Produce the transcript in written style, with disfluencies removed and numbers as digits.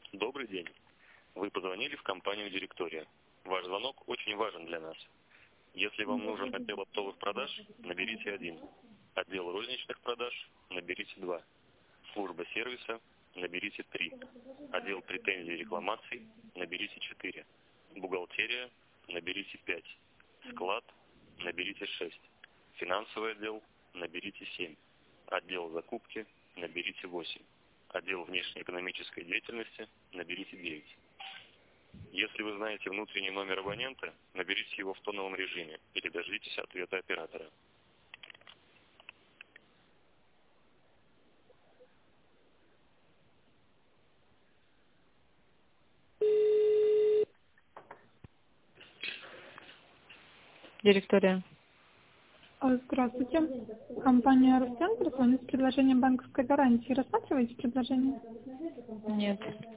Добрый день. Вы позвонили в компанию «Директория». Ваш звонок очень важен для нас. Если вам нужен отдел оптовых продаж, наберите 1. Отдел розничных продаж, наберите 2. Служба сервиса, наберите 3. Отдел претензий и рекламаций, наберите 4. Бухгалтерия, наберите 5. Склад, наберите 6. Финансовый отдел, наберите 7. Отдел закупки, наберите 8. Отдел внешнеэкономической деятельности, наберите 9. Если вы знаете внутренний номер абонента, наберите его в тоновом режиме или дождитесь ответа оператора. Директория. Здравствуйте. Компания «Росцентр» звонит с предложением банковской гарантии. Рассматриваете предложение? Нет.